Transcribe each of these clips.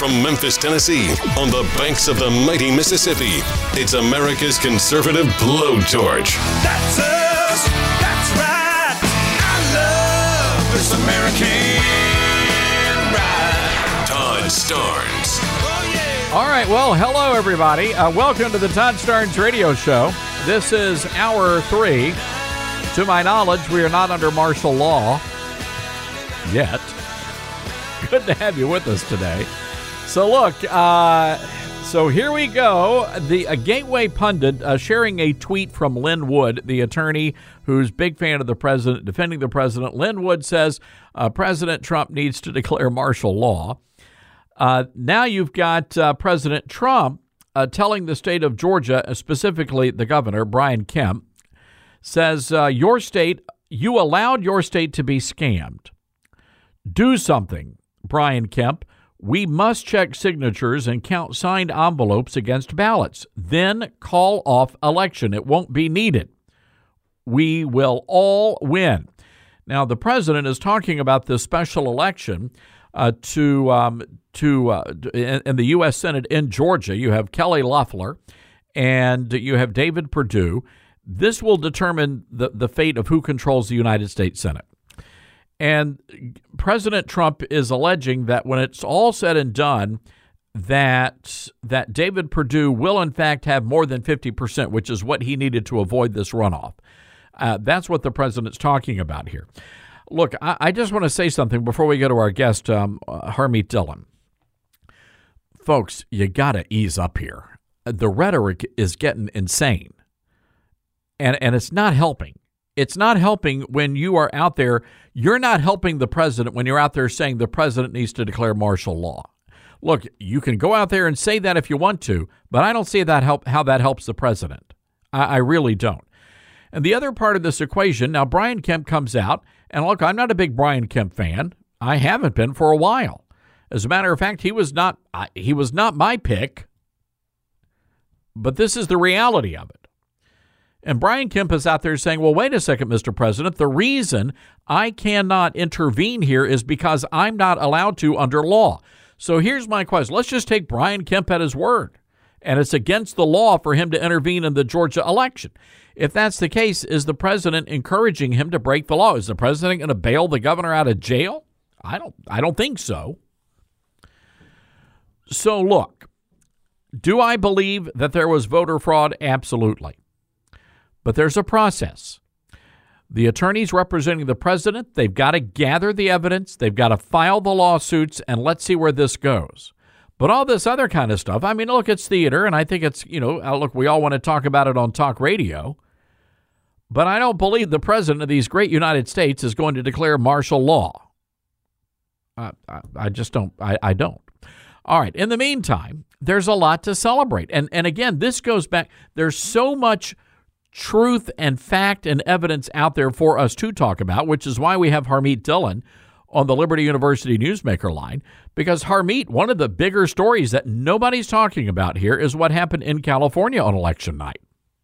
From Memphis, Tennessee, on the banks of the mighty Mississippi, it's America's conservative blowtorch. That's us. That's right. I love this American ride. Todd Starnes. Oh, yeah. All right, well, hello, everybody. Welcome to the Todd Starnes Radio Show. This is Hour 3. To my knowledge, we are not under martial law yet. Good to have you with us today. So look, so here we go. The Gateway Pundit sharing a tweet from Lin Wood, the attorney who's big fan of the president, defending the president. Lin Wood says President Trump needs to declare martial law. Now you've got President Trump telling the state of Georgia, specifically the governor, Brian Kemp, says you allowed your state to be scammed. Do something, Brian Kemp. We must check signatures and count signed envelopes against ballots. Then call off election. It won't be needed. We will all win. Now, the president is talking about this special election in the U.S. Senate in Georgia. You have Kelly Loeffler and you have David Perdue. This will determine the fate of who controls the United States Senate. And President Trump is alleging that when it's all said and done, that David Perdue will, in fact, have more than 50%, which is what he needed to avoid this runoff. That's what the president's talking about here. Look, I just want to say something before we go to our guest, Harmeet Dillon. Folks, you got to ease up here. The rhetoric is getting insane, and it's not helping. It's not helping when you are out there. You're not helping the president when you're out there saying the president needs to declare martial law. Look, you can go out there and say that if you want to, but I don't see how that helps the president. I really don't. And the other part of this equation, now Brian Kemp comes out, and look, I'm not a big Brian Kemp fan. I haven't been for a while. As a matter of fact, he was not my pick, but this is the reality of it. And Brian Kemp is out there saying, well, wait a second, Mr. President. The reason I cannot intervene here is because I'm not allowed to under law. So here's my question. Let's just take Brian Kemp at his word. And it's against the law for him to intervene in the Georgia election. If that's the case, is the president encouraging him to break the law? Is the president going to bail the governor out of jail? I don't think so. So look, do I believe that there was voter fraud? Absolutely. But there's a process. The attorneys representing the president, they've got to gather the evidence, they've got to file the lawsuits, and let's see where this goes. But all this other kind of stuff, I mean, look, it's theater, and I think it's, look, we all want to talk about it on talk radio. But I don't believe the president of these great United States is going to declare martial law. I just don't. I don't. All right. In the meantime, there's a lot to celebrate. And again, this goes back. There's so much truth and fact and evidence out there for us to talk about, which is why we have Harmeet Dillon on the Liberty University Newsmaker line, because Harmeet, one of the bigger stories that nobody's talking about here is what happened in California on election night.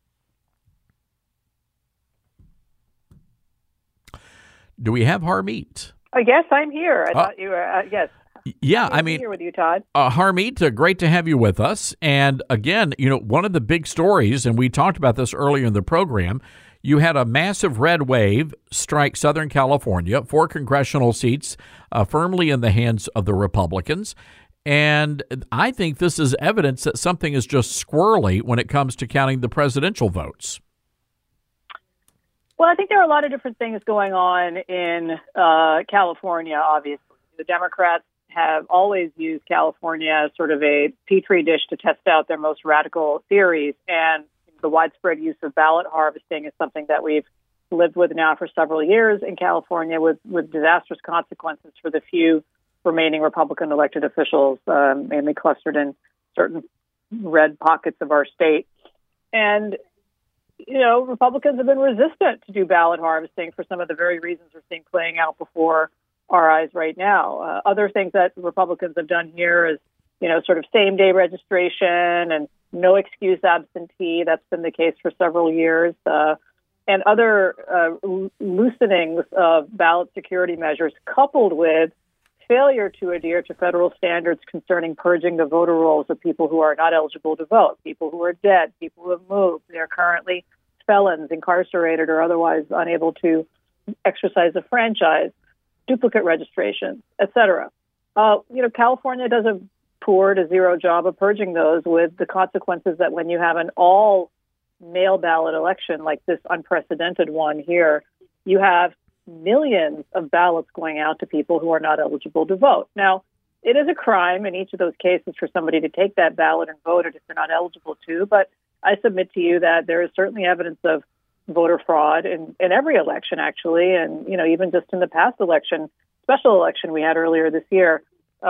Do we have Harmeet? Yes, I'm here. I thought you were, yes. Yeah, I mean, here with you, Todd. Harmeet, great to have you with us. And again, one of the big stories, and we talked about this earlier in the program, you had a massive red wave strike Southern California, 4 congressional seats firmly in the hands of the Republicans. And I think this is evidence that something is just squirrely when it comes to counting the presidential votes. Well, I think there are a lot of different things going on in California, obviously. The Democrats have always used California as sort of a petri dish to test out their most radical theories. And the widespread use of ballot harvesting is something that we've lived with now for several years in California with disastrous consequences for the few remaining Republican elected officials, mainly clustered in certain red pockets of our state. And, Republicans have been resistant to do ballot harvesting for some of the very reasons we're seeing playing out before our eyes right now. Other things that Republicans have done here is, sort of same-day registration and no excuse absentee. That's been the case for several years. And other loosenings of ballot security measures coupled with failure to adhere to federal standards concerning purging the voter rolls of people who are not eligible to vote, people who are dead, people who have moved, they're currently felons, incarcerated, or otherwise unable to exercise a franchise, duplicate registrations, etc. California does a poor to zero job of purging those, with the consequences that when you have an all mail ballot election like this unprecedented one here, you have millions of ballots going out to people who are not eligible to vote. Now, it is a crime in each of those cases for somebody to take that ballot and vote it if they're not eligible to, but I submit to you that there is certainly evidence of voter fraud in every election, actually, and even just in the past election, special election we had earlier this year,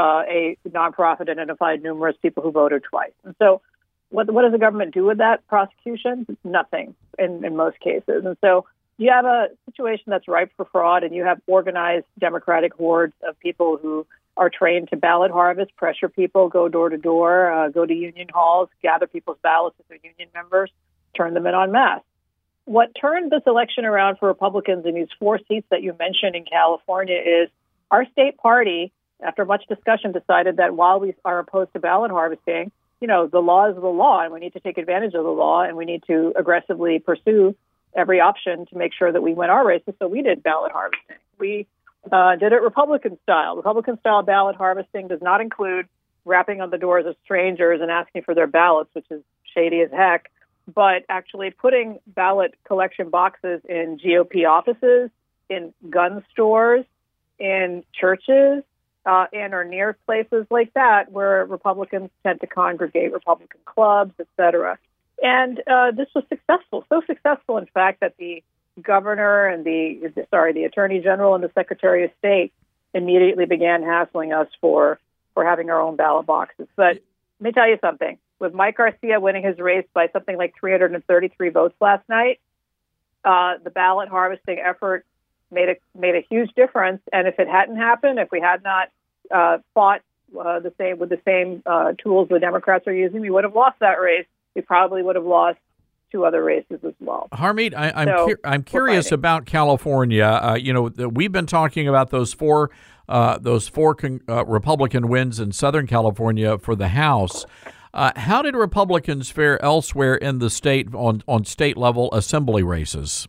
a nonprofit identified numerous people who voted twice. And so what does the government do with that prosecution? Nothing in most cases. And so you have a situation that's ripe for fraud, and you have organized Democratic hordes of people who are trained to ballot harvest, pressure people, go door to door, go to union halls, gather people's ballots if they're union members, turn them in en masse. What turned this election around for Republicans in these 4 seats that you mentioned in California is our state party, after much discussion, decided that while we are opposed to ballot harvesting, the law is the law, and we need to take advantage of the law, and we need to aggressively pursue every option to make sure that we win our races. So we did ballot harvesting. We did it Republican style. Republican-style ballot harvesting does not include rapping on the doors of strangers and asking for their ballots, which is shady as heck, but actually putting ballot collection boxes in GOP offices, in gun stores, in churches, and or near places like that where Republicans tend to congregate, Republican clubs, et cetera. And this was successful, so successful, in fact, that the governor and the attorney general and the secretary of state immediately began hassling us for having our own ballot boxes. But let me tell you something. With Mike Garcia winning his race by something like 333 votes last night, the ballot harvesting effort made a huge difference. And if it hadn't happened, if we had not fought with the same tools the Democrats are using, we would have lost that race. We probably would have lost 2 other races as well. Harmeet, I'm curious about California. We've been talking about those four Republican wins in Southern California for the House. How did Republicans fare elsewhere in the state on state level assembly races?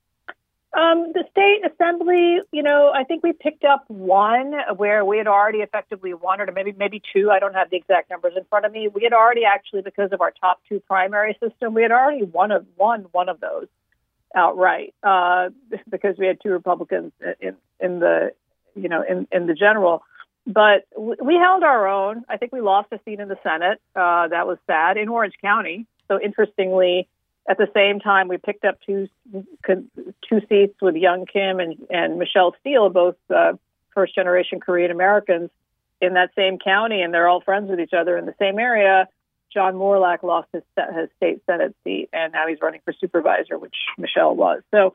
The state assembly, I think we picked up one where we had already effectively won, or maybe 2. I don't have the exact numbers in front of me. We had already actually, because of our top 2 primary system, we had already won one of those outright because we had 2 Republicans in the general. But we held our own. I think we lost a seat in the Senate. That was sad, in Orange County. So interestingly, at the same time, we picked up two seats with Young Kim and Michelle Steele, both first-generation Korean Americans in that same county, and they're all friends with each other in the same area. John Morlack lost his state Senate seat, and now he's running for supervisor, which Michelle was. So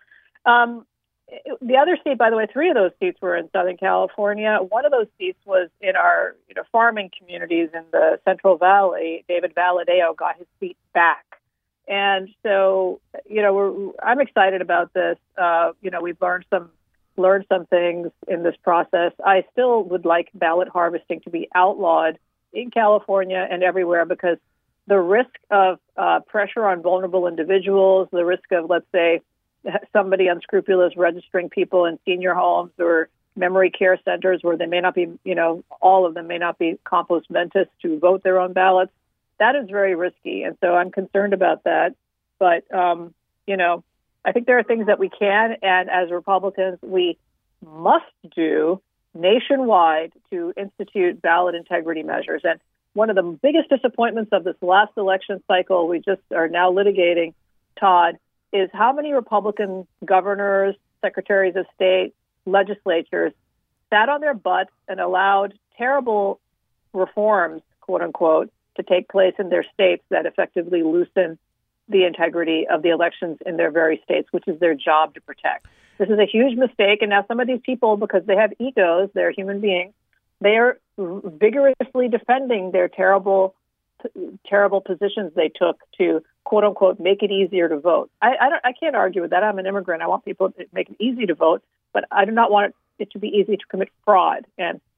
the other seat, by the way, 3 of those seats were in Southern California. One of those seats was in our farming communities in the Central Valley. David Valadeo got his seat back. And so, I'm excited about this. We've learned some things in this process. I still would like ballot harvesting to be outlawed in California and everywhere, because the risk of pressure on vulnerable individuals, the risk of, let's say, somebody unscrupulous registering people in senior homes or memory care centers where they may not be, all of them may not be compos mentis to vote their own ballots. That is very risky, and so I'm concerned about that. But, I think there are things that we can, and as Republicans, we must do nationwide to institute ballot integrity measures. And one of the biggest disappointments of this last election cycle we just are now litigating, Todd, is how many Republican governors, secretaries of state, legislatures sat on their butts and allowed terrible reforms, quote unquote, to take place in their states that effectively loosen the integrity of the elections in their very states, which is their job to protect. This is a huge mistake. And now some of these people, because they have egos, they're human beings, they are vigorously defending their terrible positions they took to, quote unquote, make it easier to vote. I can't argue with that. I'm an immigrant. I want people to make it easy to vote, but I do not want it to be easy to commit fraud. And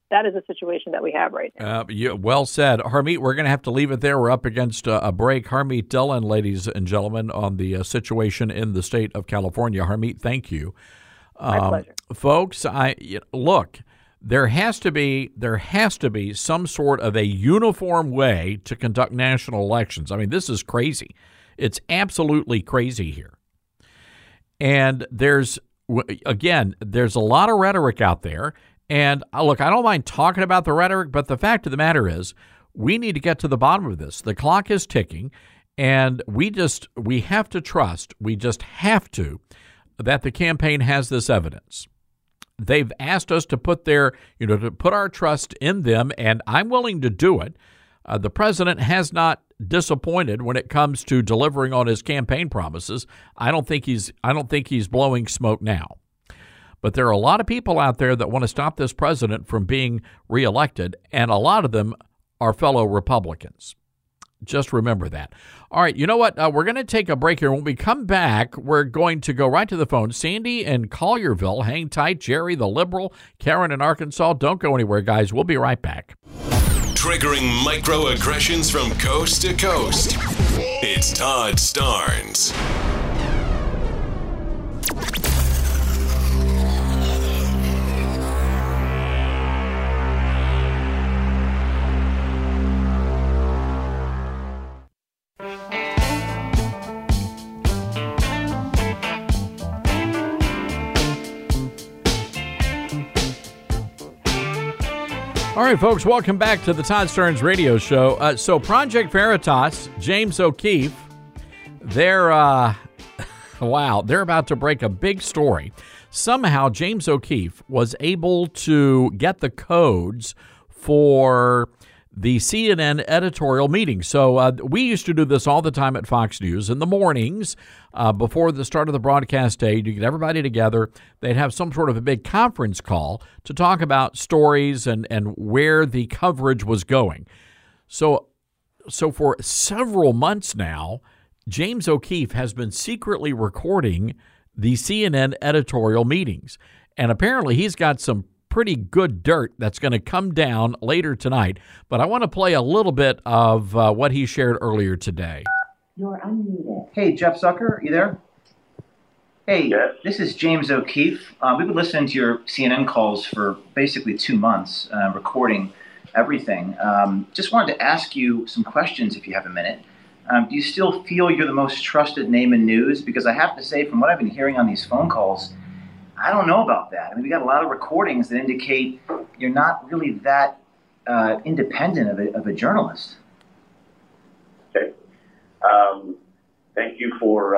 that is the situation that we have right now. Well said. Harmeet, we're going to have to leave it there. We're up against a break. Harmeet Dillon, ladies and gentlemen, on the situation in the state of California. Harmeet, thank you. My pleasure. Folks, look, there has to be some sort of a uniform way to conduct national elections. I mean, this is crazy. It's absolutely crazy here. And there's a lot of rhetoric out there. And look, I don't mind talking about the rhetoric, but the fact of the matter is we need to get to the bottom of this. The clock is ticking, and we have to trust, that the campaign has this evidence. They've asked us to put to put our trust in them, and I'm willing to do it. The president has not disappointed when it comes to delivering on his campaign promises. I don't think he's blowing smoke now. But there are a lot of people out there that want to stop this president from being reelected, and a lot of them are fellow Republicans. Just remember that. All right, you know what? We're going to take a break here. When we come back, we're going to go right to the phone. Sandy in Collierville, hang tight. Jerry, the liberal. Karen in Arkansas. Don't go anywhere, guys. We'll be right back. Triggering microaggressions from coast to coast. It's Todd Starnes. All right, folks, welcome back to the Todd Starnes Radio Show. So Project Veritas, James O'Keefe, they're about to break a big story. Somehow James O'Keefe was able to get the codes for the CNN editorial meeting. So we used to do this all the time at Fox News in the mornings before the start of the broadcast day. You get everybody together. They'd have some sort of a big conference call to talk about stories and where the coverage was going. So for several months now, James O'Keefe has been secretly recording the CNN editorial meetings. And apparently he's got some pretty good dirt that's going to come down later tonight. But I want to play a little bit of what he shared earlier today. You're unmuted. Hey, Jeff Zucker, are you there? Hey, yes. This is James O'Keefe. We've been listening to your CNN calls for basically 2 months, recording everything. Just wanted to ask you some questions if you have a minute. Do you still feel you're the most trusted name in news? Because I have to say, from what I've been hearing on these phone calls, I don't know about that. I mean, we got a lot of recordings that indicate you're not really that independent of a journalist. Okay. Thank you for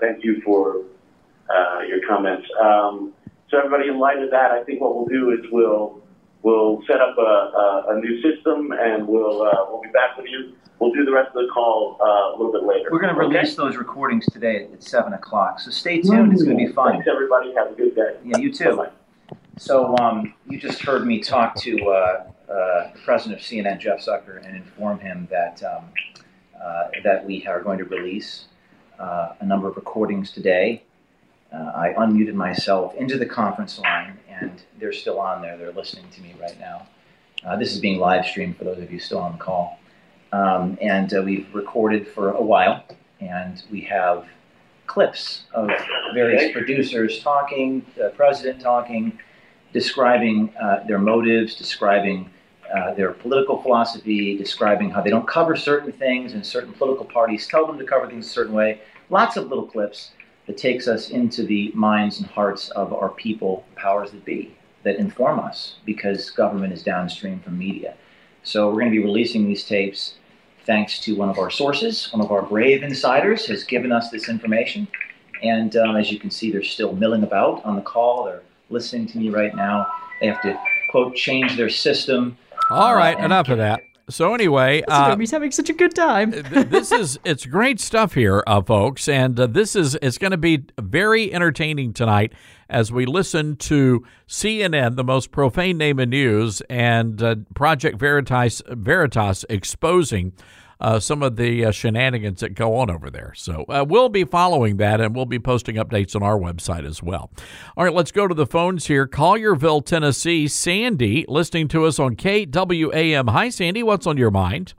your comments. So everybody, in light of that, I think what we'll do is we'll set up a new system, and we'll be back with you. We'll do the rest of the call a little bit later. We're going to release those recordings today at 7 o'clock, so stay tuned. It's going to be fun. Thanks, everybody. Have a good day. Yeah, you too. Bye-bye. So you just heard me talk to the president of CNN, Jeff Zucker, and inform him that that we are going to release a number of recordings today. I unmuted myself into the conference line, and they're still on there. They're listening to me right now. This is being live streamed for those of you still on the call. And we've recorded for a while, and we have clips of various producers talking, the president talking, describing their motives, describing their political philosophy, describing how they don't cover certain things and certain political parties tell them to cover things a certain way. Lots of little clips that takes us into the minds and hearts of our people, powers that be, that inform us, because government is downstream from media. So we're going to be releasing these tapes thanks to one of our sources. One of our brave insiders has given us this information. And as you can see, they're still milling about on the call. They're listening to me right now. They have to, quote, change their system. All right, enough of that. So anyway, he's having such a good time. It's great stuff here, folks, and it's going to be very entertaining tonight as we listen to CNN, the most profane name in news, and Project Veritas exposing some of the shenanigans that go on over there. So we'll be following that, and we'll be posting updates on our website as well. All right, let's go to the phones here. Collierville, Tennessee. Sandy, listening to us on KWAM. Hi, Sandy. What's on your mind?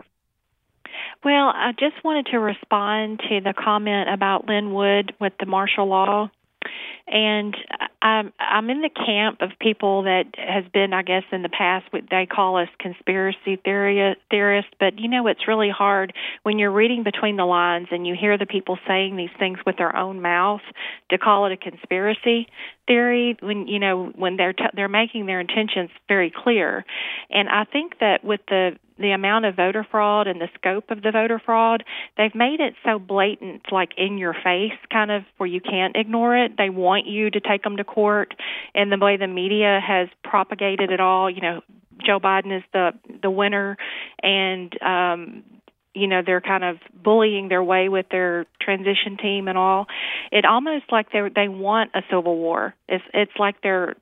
Well, I just wanted to respond to the comment about Lynn Wood with the martial law. And I'm in the camp of people that has been, I guess, in the past, what they call us conspiracy theorists. But, it's really hard when you're reading between the lines and you hear the people saying these things with their own mouth to call it a conspiracy theory when they're making their intentions very clear. And I think that with the amount of voter fraud and the scope of the voter fraud, they've made it so blatant, like in your face, kind of where you can't ignore it. They want you to take them to court, and the way the media has propagated it all, Joe Biden is the winner, and they're kind of bullying their way with their transition team and all. It almost like they want a civil war. It's like they're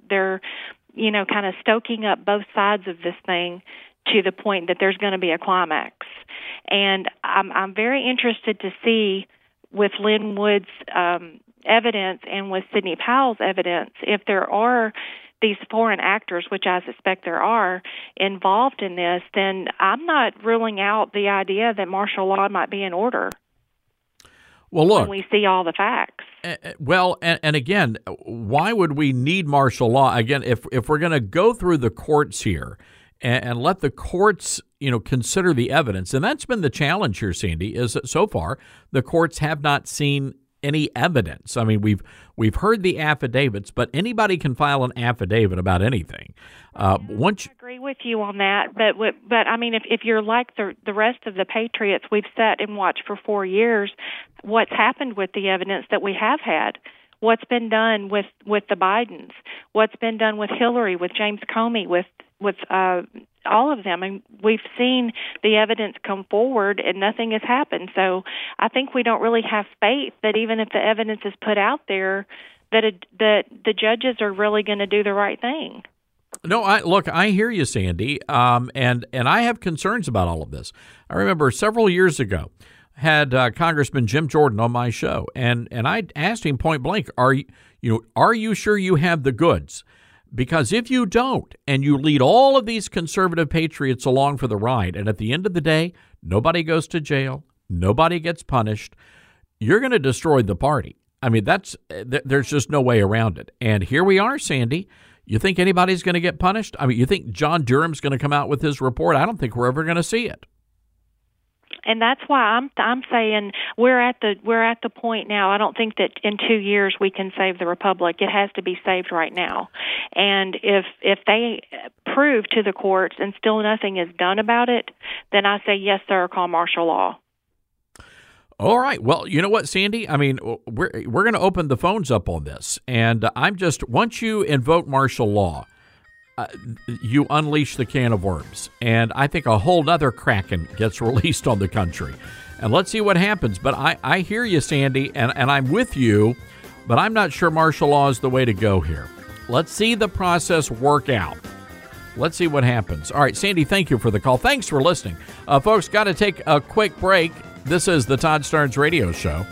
kind of stoking up both sides of this thing to the point that there's going to be a climax. And I'm very interested to see with Lynn Wood's evidence and with Sidney Powell's evidence, if there are these foreign actors, which I suspect there are, involved in this, then I'm not ruling out the idea that martial law might be in order. Well, look, when we see all the facts. Well, and again, why would we need martial law? Again, if we're going to go through the courts here and let the courts, consider the evidence, and that's been the challenge here, Sandy, is that so far the courts have not seen any evidence. I mean, we've heard the affidavits, but anybody can file an affidavit about anything. I agree with you on that, but I mean, if you're like the rest of the patriots, we've sat and watched for 4 years what's happened with the evidence that we have had. What's been done with the Bidens? What's been done with Hillary, with James Comey, with all of them? And we've seen the evidence come forward, and nothing has happened. So I think we don't really have faith that even if the evidence is put out there, that the judges are really going to do the right thing. No, I hear you, Sandy, and I have concerns about all of this. I remember several years ago, had Congressman Jim Jordan on my show, and I asked him point blank, are you sure you have the goods? Because if you don't, and you lead all of these conservative patriots along for the ride, and at the end of the day, nobody goes to jail, nobody gets punished, you're going to destroy the party. I mean, there's just no way around it. And here we are, Sandy. You think anybody's going to get punished? I mean, you think John Durham's going to come out with his report? I don't think we're ever going to see it. And that's why I'm saying we're at the point now. I don't think that in 2 years we can save the republic. It has to be saved right now. And if they prove to the courts and still nothing is done about it, then I say yes, sir, call martial law. All right. Well, you know what, Sandy? I mean, we're going to open the phones up on this, and once you invoke martial law, you unleash the can of worms, and I think a whole nother Kraken gets released on the country. And let's see what happens. But I hear you, Sandy, and I'm with you, but I'm not sure martial law is the way to go here. Let's see the process work out. Let's see what happens. All right, Sandy, thank you for the call. Thanks for listening. Folks, got to take a quick break. This is the Todd Starnes Radio Show.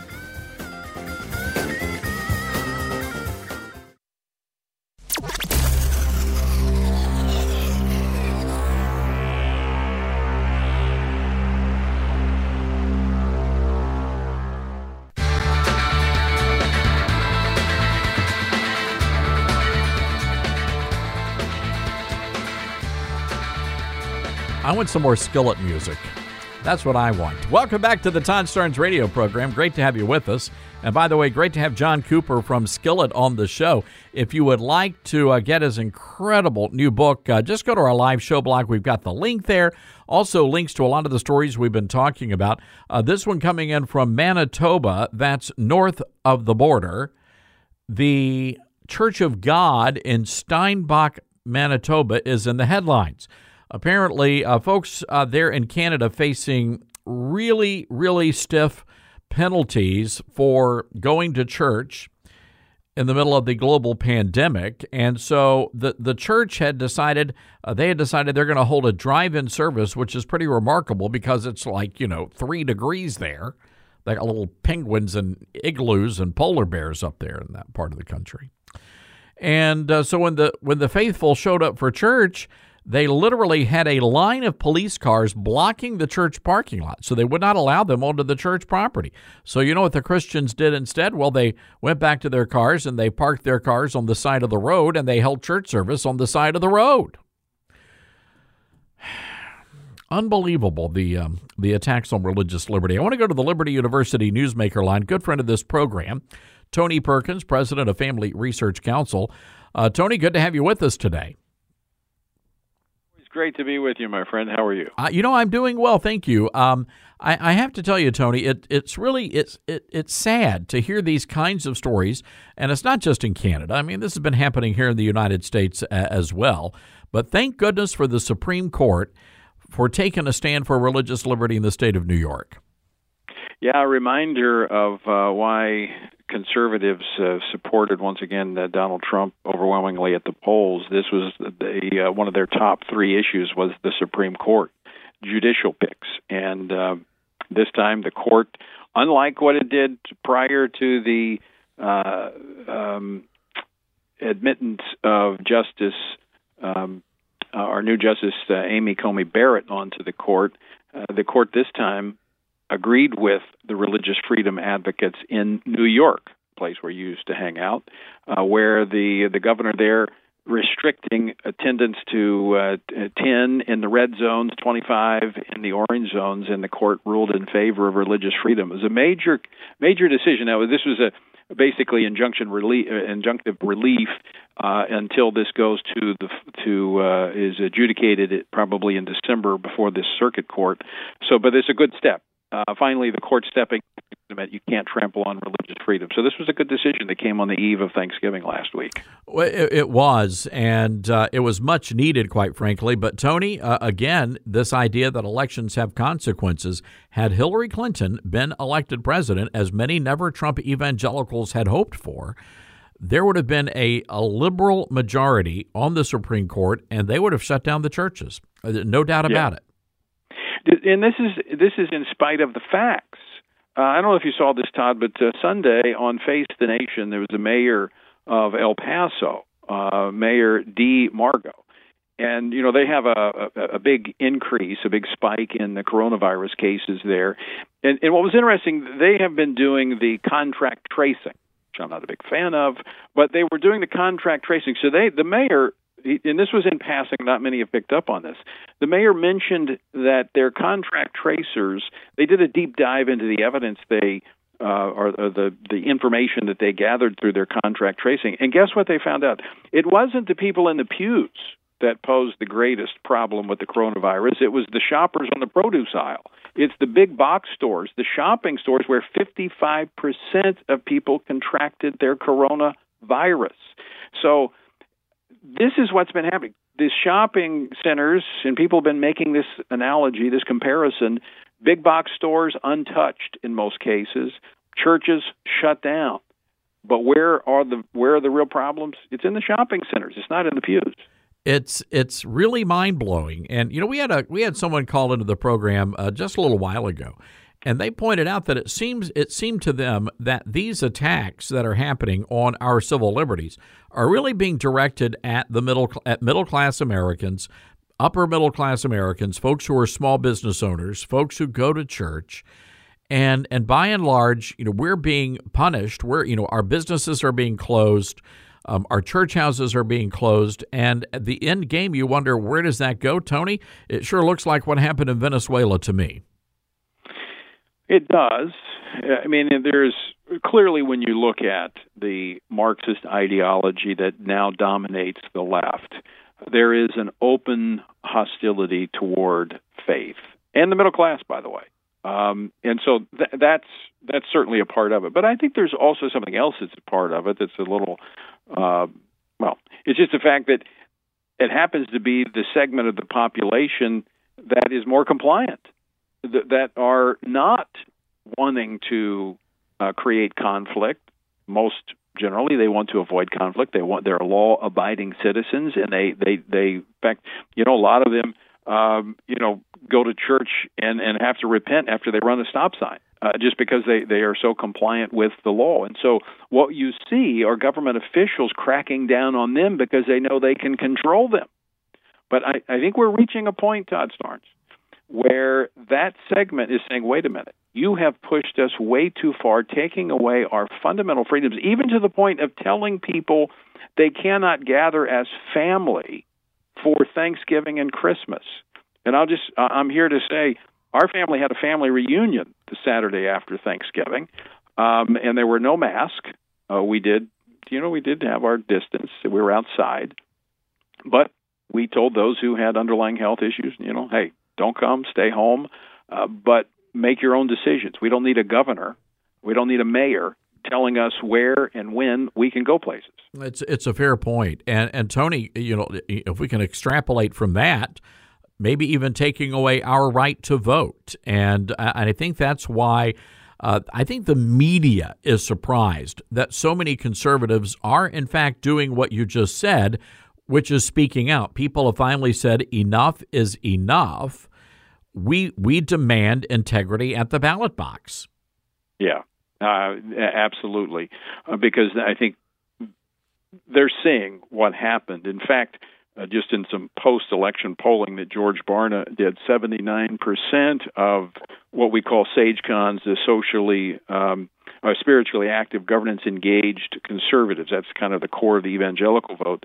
I want some more Skillet music. That's what I want. Welcome back to the Todd Starnes radio program. Great to have you with us. And by the way, great to have John Cooper from Skillet on the show. If you would like to get his incredible new book, just go to our live show blog. We've got the link there. Also, links to a lot of the stories we've been talking about. This one coming in from Manitoba, that's north of the border. The Church of God in Steinbach, Manitoba is in the headlines. Apparently, folks there in Canada facing really, really stiff penalties for going to church in the middle of the global pandemic. And so the church had decided, they're going to hold a drive-in service, which is pretty remarkable because it's like, 3 degrees there. They got little penguins and igloos and polar bears up there in that part of the country. And so when the faithful showed up for church, they literally had a line of police cars blocking the church parking lot, so they would not allow them onto the church property. So you know what the Christians did instead? Well, they went back to their cars and they parked their cars on the side of the road, and they held church service on the side of the road. Unbelievable, the attacks on religious liberty. I want to go to the Liberty University Newsmaker line. Good friend of this program, Tony Perkins, president of Family Research Council. Tony, good to have you with us today. Great to be with you, my friend. How are you? I'm doing well, thank you. I have to tell you, Tony, it's sad to hear these kinds of stories, and it's not just in Canada. I mean, this has been happening here in the United States as well. But thank goodness for the Supreme Court for taking a stand for religious liberty in the state of New York. Yeah, a reminder of why conservatives supported, once again, Donald Trump overwhelmingly at the polls. This was one of their top 3 issues was the Supreme Court, judicial picks. And this time the court, unlike what it did prior to the admittance of our new Justice Amy Coney Barrett onto the court this time agreed with the religious freedom advocates in New York, a place where you used to hang out, where the governor there restricting attendance to 10 in the red zones, 25 in the orange zones, and the court ruled in favor of religious freedom. It was a major decision. Now, this was basically injunctive relief until this goes is adjudicated probably in December before this circuit court. But it's a good step. Finally, the court stepping you can't trample on religious freedom. So this was a good decision that came on the eve of Thanksgiving last week. Well, it was, and it was much needed, quite frankly. But, Tony, again, this idea that elections have consequences, had Hillary Clinton been elected president, as many never-Trump evangelicals had hoped for, there would have been a liberal majority on the Supreme Court, and they would have shut down the churches. No doubt about it. And this is in spite of the facts. I don't know if you saw this, Todd, but Sunday on Face the Nation, there was the mayor of El Paso, Mayor Dee Margo. And, they have a big increase, a big spike in the coronavirus cases there. And what was interesting, they have been doing the contract tracing, which I'm not a big fan of, but they were doing the contract tracing. So the mayor, and this was in passing, not many have picked up on this. The mayor mentioned that their contract tracers, they did a deep dive into the evidence or the information that they gathered through their contract tracing. And guess what they found out? It wasn't the people in the pews that posed the greatest problem with the coronavirus. It was the shoppers on the produce aisle. It's the big box stores, the shopping stores, where 55% of people contracted their coronavirus. So this is what's been happening. The shopping centers, and people have been making this analogy, this comparison, big box stores untouched in most cases, churches shut down. But where are the real problems? It's in the shopping centers. It's not in the pews. It's really mind-blowing. And, we had someone call into the program just a little while ago, and they pointed out that it seemed to them that these attacks that are happening on our civil liberties are really being directed at middle-class Americans, upper-middle-class Americans, folks who are small business owners, folks who go to church. And by and large, we're being punished. Our businesses are being closed. Our church houses are being closed. And at the end game, you wonder, where does that go, Tony? It sure looks like what happened in Venezuela to me. It does. I mean, there's clearly, when you look at the Marxist ideology that now dominates the left, there is an open hostility toward faith and the middle class, by the way. And so that's certainly a part of it. But I think there's also something else that's a part of it that's a little, it's just the fact that it happens to be the segment of the population that is more compliant, that are not wanting to create conflict. Most Generally, they want to avoid conflict. They're law-abiding citizens, and they in fact, a lot of them, go to church and have to repent after they run a stop sign, just because they are so compliant with the law. And so what you see are government officials cracking down on them because they know they can control them. But I think we're reaching a point, Todd Starnes, where that segment is saying, wait a minute, you have pushed us way too far, taking away our fundamental freedoms, even to the point of telling people they cannot gather as family for Thanksgiving and Christmas. And I'm here to say our family had a family reunion the Saturday after Thanksgiving, and there were no masks. We did have our distance. We were outside, but we told those who had underlying health issues, hey, don't come, stay home, but make your own decisions. We don't need a governor. We don't need a mayor telling us where and when we can go places. It's a fair point. And Tony, if we can extrapolate from that, maybe even taking away our right to vote. And I think that's why I think the media is surprised that so many conservatives are, in fact, doing what you just said, which is speaking out. People have finally said enough is enough. We demand integrity at the ballot box. Yeah, absolutely, because I think they're seeing what happened. In fact, just in some post-election polling that George Barna did, 79% of what we call SageCons, the socially, spiritually active, governance-engaged conservatives, that's kind of the core of the evangelical vote,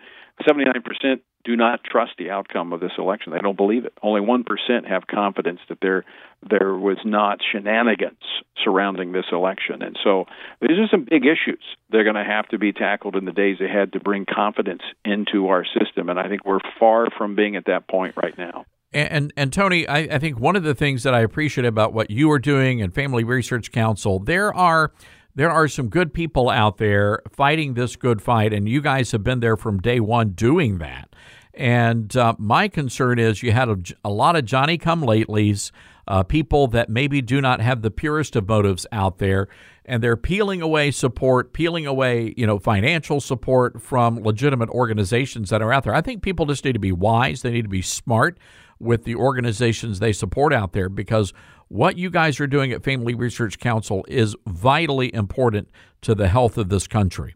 79% do not trust the outcome of this election. They don't believe it. Only 1% have confidence that there was not shenanigans surrounding this election. And so these are some big issues. They're going to have to be tackled in the days ahead to bring confidence into our system. And I think we're far from being at that point right now. And Tony, I think one of the things that I appreciate about what you are doing and Family Research Council, there are some good people out there fighting this good fight, and you guys have been there from day one doing that. And my concern is you had a lot of Johnny-come-latelys, people that maybe do not have the purest of motives out there, and they're peeling away support, peeling away, financial support from legitimate organizations that are out there. I think people just need to be wise. They need to be smart with the organizations they support out there, because what you guys are doing at Family Research Council is vitally important to the health of this country.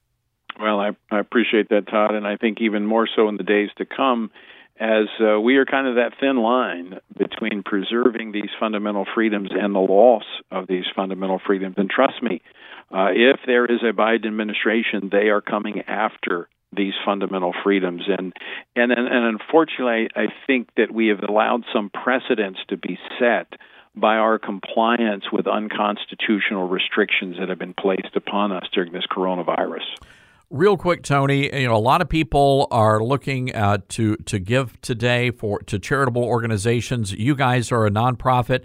Well, I appreciate that, Todd, and I think even more so in the days to come, as we are kind of that thin line between preserving these fundamental freedoms and the loss of these fundamental freedoms. And trust me, if there is a Biden administration, they are coming after these fundamental freedoms. And unfortunately, I think that we have allowed some precedents to be set by our compliance with unconstitutional restrictions that have been placed upon us during this coronavirus. Real quick, Tony, a lot of people are looking to give today to charitable organizations. You guys are a nonprofit.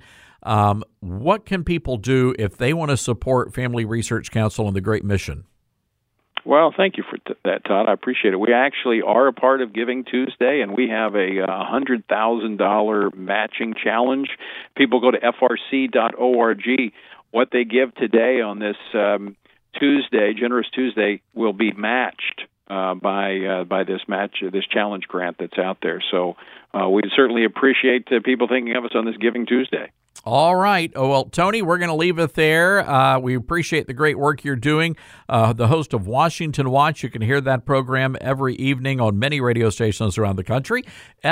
What can people do if they want to support Family Research Council and the great mission? Well, thank you for that, Todd. I appreciate it. We actually are a part of Giving Tuesday, and we have a $100,000 matching challenge. People go to frc.org. What they give today on this Tuesday, Generous Tuesday, will be matched by this challenge grant that's out there. So we certainly appreciate people thinking of us on this Giving Tuesday. All right. Oh, well, Tony, we're going to leave it there. We appreciate the great work you're doing. The host of Washington Watch, you can hear that program every evening on many radio stations around the country.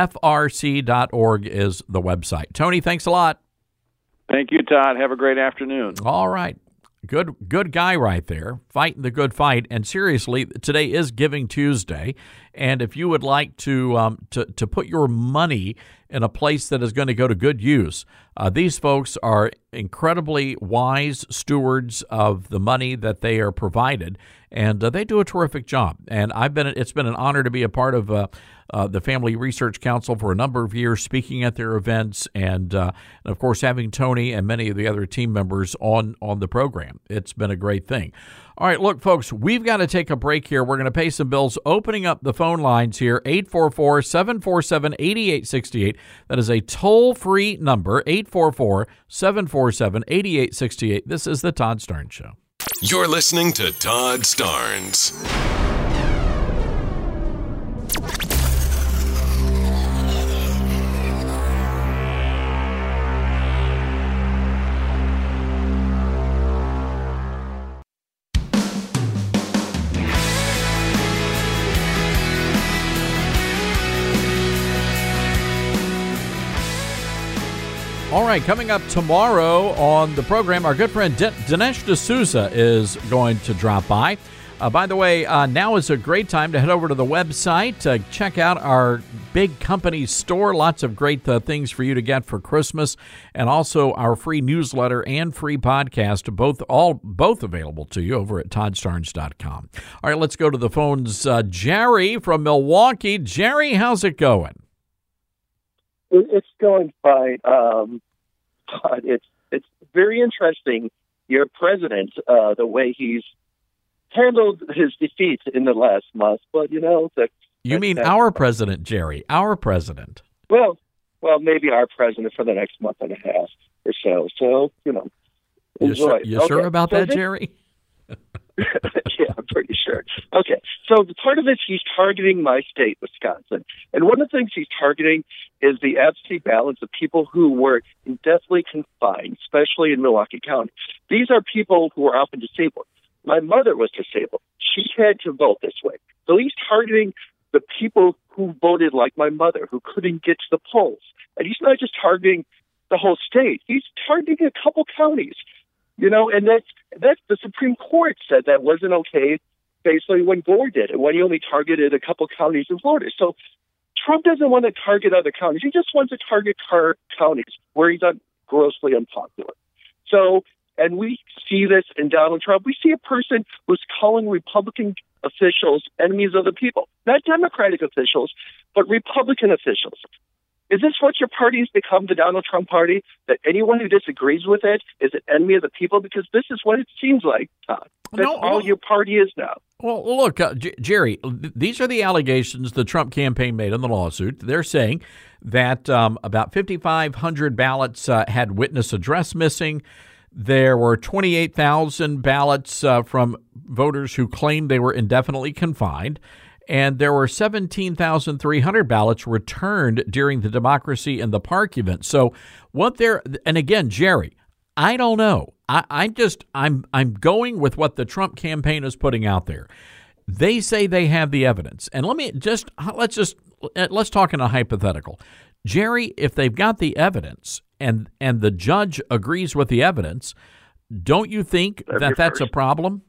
frc.org is the website. Tony, thanks a lot. Thank you, Todd. Have a great afternoon. All right. Good guy right there, fighting the good fight. And seriously, today is Giving Tuesday, and if you would like to put your money in a place that is going to go to good use, these folks are incredibly wise stewards of the money that they are provided, and they do a terrific job. And it's been an honor to be a part of the Family Research Council for a number of years, speaking at their events, and of course having Tony and many of the other team members on the program. It's been a great thing. All right, look, folks, we've got to take a break here. We're going to pay some bills. Opening up the phone lines here, 844-747-8868. That is a toll-free number, 844-747-8868. This is the Todd Starnes Show. You're listening to Todd Starnes. All right, coming up tomorrow on the program, our good friend Dinesh D'Souza is going to drop by. By the way, now is a great time to head over to the website, check out our big company store. Lots of great things for you to get for Christmas, and also our free newsletter and free podcast, both available to you over at toddstarnes.com. All right, let's go to the phones. Jerry from Milwaukee. Jerry, how's it going? It's going fine. It's very interesting, your president, the way he's handled his defeats in the last month. But, you mean our president, Jerry, our president. Well, maybe our president for the next month and a half or so. So, enjoy. You sure about that, Jerry? Yeah, I'm pretty sure. Okay, so the part of this, he's targeting my state, Wisconsin. And one of the things he's targeting is the absentee ballots of people who were indefinitely confined, especially in Milwaukee County. These are people who are often disabled. My mother was disabled. She had to vote this way. So he's targeting the people who voted like my mother, who couldn't get to the polls. And he's not just targeting the whole state. He's targeting a couple counties. And that's the Supreme Court said that wasn't okay, basically, when Gore did it, when he only targeted a couple counties in Florida. So Trump doesn't want to target other counties. He just wants to target counties where he's grossly unpopular. So, and we see this in Donald Trump. We see a person who's calling Republican officials enemies of the people, not Democratic officials, but Republican officials. Is this what your party has become, the Donald Trump party, that anyone who disagrees with it is an enemy of the people? Because this is what it seems like, Todd. That's all your party is now. Well, look, Jerry, these are the allegations the Trump campaign made in the lawsuit. They're saying that about 5,500 ballots had witness address missing. There were 28,000 ballots from voters who claimed they were indefinitely confined. And there were 17,300 ballots returned during the Democracy in the Park event. So and again, Jerry, I don't know. I'm going with what the Trump campaign is putting out there. They say they have the evidence. And let's talk in a hypothetical. Jerry, if they've got the evidence and the judge agrees with the evidence, don't you think that's a problem?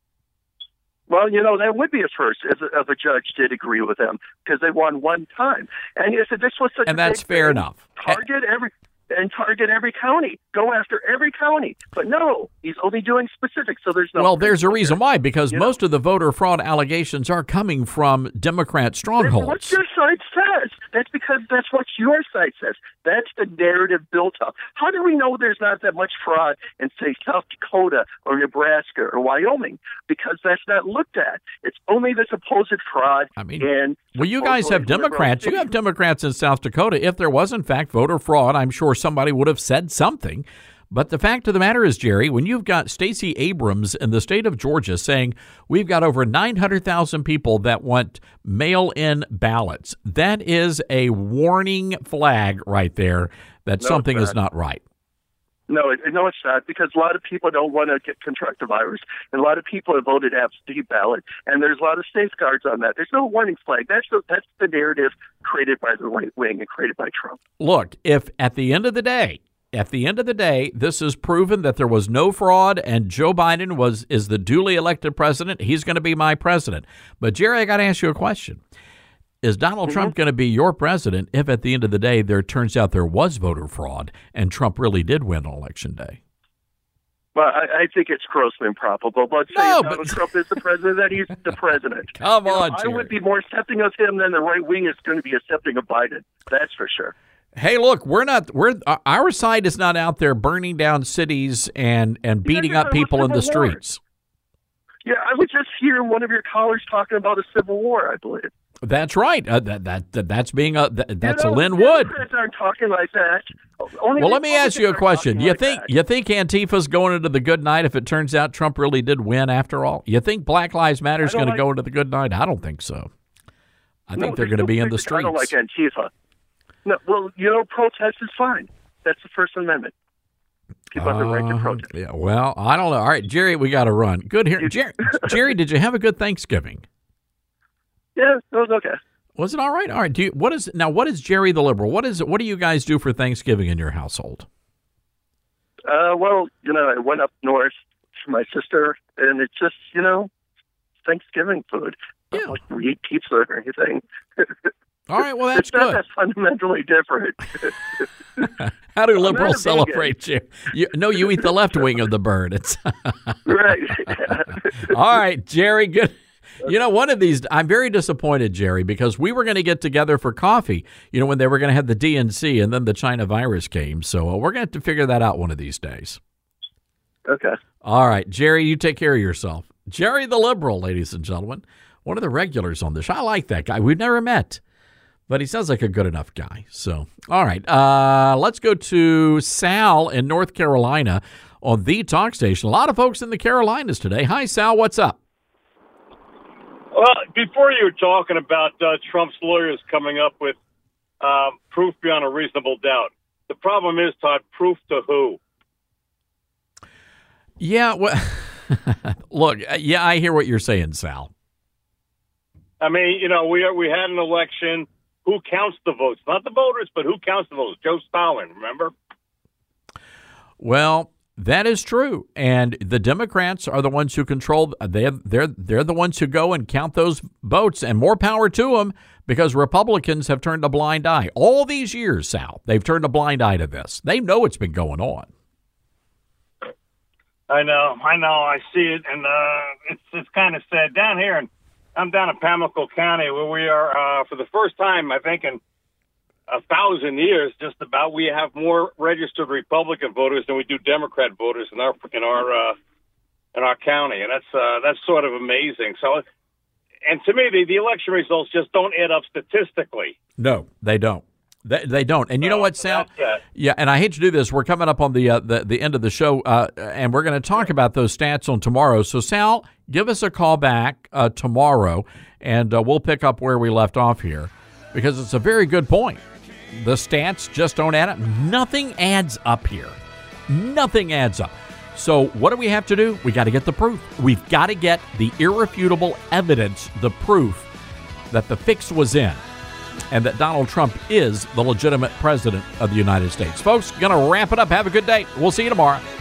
Well, that would be a first if a judge did agree with them, because they won one time. And he said this was such and that's fair enough. Target every county. Go after every county. But no, he's only doing specific, so there's no... Well, there's a reason why, because most of the voter fraud allegations are coming from Democrat strongholds. That's what your side says. That's because that's what your side says. That's the narrative built up. How do we know there's not that much fraud in, say, South Dakota or Nebraska or Wyoming? Because that's not looked at. It's only the supposed fraud. Well, you guys have Democrats. You have Democrats in South Dakota. If there was, in fact, voter fraud, I'm sure somebody would have said something. But the fact of the matter is, Jerry, when you've got Stacey Abrams in the state of Georgia saying we've got over 900,000 people that want mail-in ballots, that is a warning flag right there that something is not right. No, it's not, because a lot of people don't want to contract the virus, and a lot of people have voted absentee ballot, and there's a lot of safeguards on that. There's no warning flag. That's the narrative created by the right wing and created by Trump. Look, if at the end of the day, this is proven that there was no fraud and Joe Biden is the duly elected president, he's going to be my president. But, Jerry, I got to ask you a question. Is Donald Trump going to be your president if at the end of the day there turns out there was voter fraud and Trump really did win on Election Day? Well, I think it's grossly improbable. But Donald Trump is the president, that he's the president. Come on, Jerry. I would be more accepting of him than the right wing is going to be accepting of Biden. That's for sure. Hey, look, our side is not out there burning down cities and beating up people in the streets. Yeah, I was just hearing one of your callers talking about a civil war, I believe. That's right. That's being that's You know, Lynn Wood. Democrats aren't talking like that. Well, let me ask you a question. You think Antifa's going into the good night if it turns out Trump really did win after all? You think Black Lives Matter is going to go into the good night? I don't think so. I think they're going to be in the streets. I don't like Antifa. No, well, you know, protest is fine. That's the First Amendment. People have the right to protest. Yeah, well, I don't know. All right, Jerry, we got to run. Good here. Jerry, did you have a good Thanksgiving? Yeah, it was okay. Was it all right? All right. What is Jerry the Liberal? What do you guys do for Thanksgiving in your household? Well, you know, I went up north to my sister, and it's just, you know, Thanksgiving food. Yeah. Like we eat pizza or anything. All right, well, that's it's not good. that fundamentally different. How do liberals celebrate you? You eat the left wing of the bird. It's right. All right, Jerry, good. You know, one of these, I'm very disappointed, Jerry, because we were going to get together for coffee, you know, when they were going to have the DNC, and then the China virus came. So we're going to have to figure that out one of these days. Okay. All right, Jerry, you take care of yourself. Jerry the Liberal, ladies and gentlemen, one of the regulars on the show. I like that guy. We've never met, but he sounds like a good enough guy. So, all right, let's go to Sal in North Carolina on the talk station. A lot of folks in the Carolinas today. Hi, Sal. What's up? Well, before you were talking about Trump's lawyers coming up with proof beyond a reasonable doubt, the problem is, Todd, proof to who? Yeah, well, look, yeah, I hear what you're saying, Sal. I mean, you know, we had an election. Who counts the votes? Not the voters, but who counts the votes? Joe Stalin, remember? Well, that is true, and the Democrats are the ones who control. They're the ones who go and count those votes, and more power to them because Republicans have turned a blind eye all these years. Sal, they've turned a blind eye to this. They know it's been going on. I know, I see it, and it's kind of sad down here. And I'm down in Pamlico County, where we are for the first time, I think, in 1,000 years, just about, we have more registered Republican voters than we do Democrat voters in our county, and that's sort of amazing. So, and to me, the election results just don't add up statistically. No, they don't. They don't. And you know what, Sal? Yeah, and I hate to do this. We're coming up on the end of the show, and we're going to talk about those stats on tomorrow. So, Sal, give us a call back tomorrow, and we'll pick up where we left off here, because it's a very good point. The stats just don't add up. Nothing adds up here. Nothing adds up. So what do we have to do? We got to get the proof. We've got to get the irrefutable evidence, the proof that the fix was in and that Donald Trump is the legitimate president of the United States. Folks, going to wrap it up. Have a good day. We'll see you tomorrow.